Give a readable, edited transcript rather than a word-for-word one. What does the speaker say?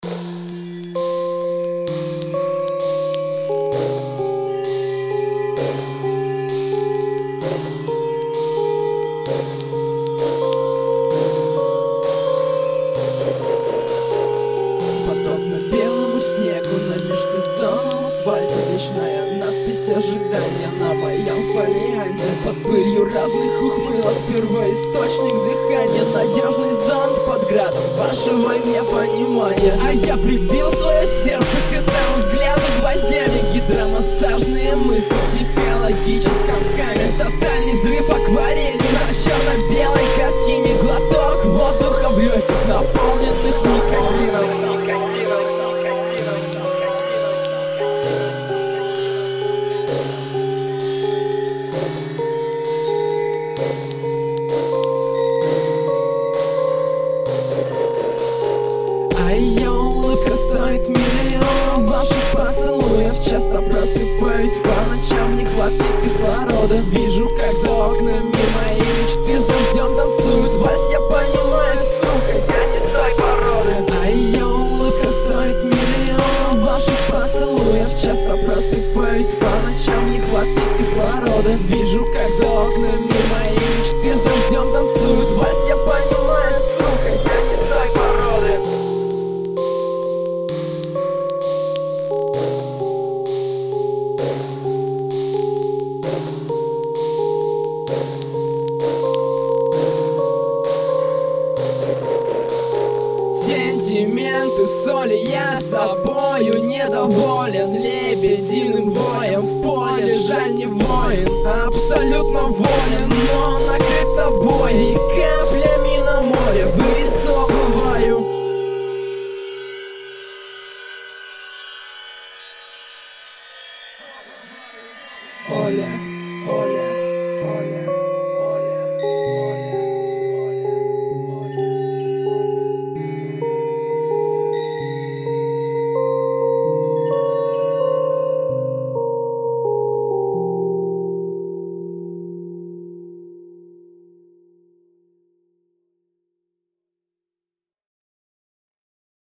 Подобно белому снегу на межсезонном асфальте вечная надпись ожидания на моем фолианте. Под пылью разных ухмылок первоисточник дыхания, надежный зонт под градом вашего непонимания. А я прибил свое сердце к этому взгляду гвоздями. Гидромассажные мысли в психологическом скане. Тотальный взрыв акварели на черно-белой картине. Глоток воздуха в легких, наполненных никотином. А ее улыбка стоит миллион ваших поцелуев. Часто просыпаюсь по ночам в нехватке кислорода. Вижу, как за окнами мои мечты с дождем танцуют вальс. Я понимаю, сука, я не той породы. А ее улыбка стоит миллион ваших поцелуев. Часто просыпаюсь по ночам в нехватке кислорода. Вижу, как за окнами мои мечты с дождем танцуют вальс. Я понимаю, сука, я не той породы. Сентименты соли, я собою недоволен. Лебединым воем в поле, жаль не воин. Абсолютно волен, но накрыт тобой и каплями на море вырисовываю. Оля.